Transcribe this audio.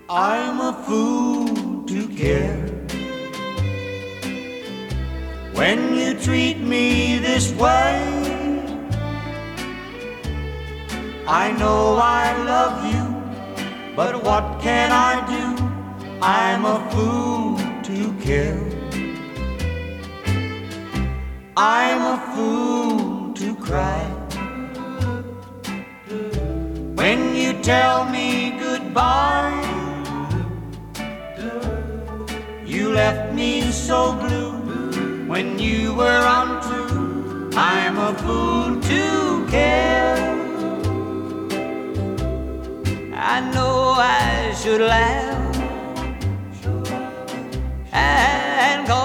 I'm a fool to care when you treat me this way. I know I love you, but what can I do? I'm a fool to care. I'm a fool to cry when you tell me goodbye. You left me so blue when you were untrue. I'm a fool to care. I know I should laugh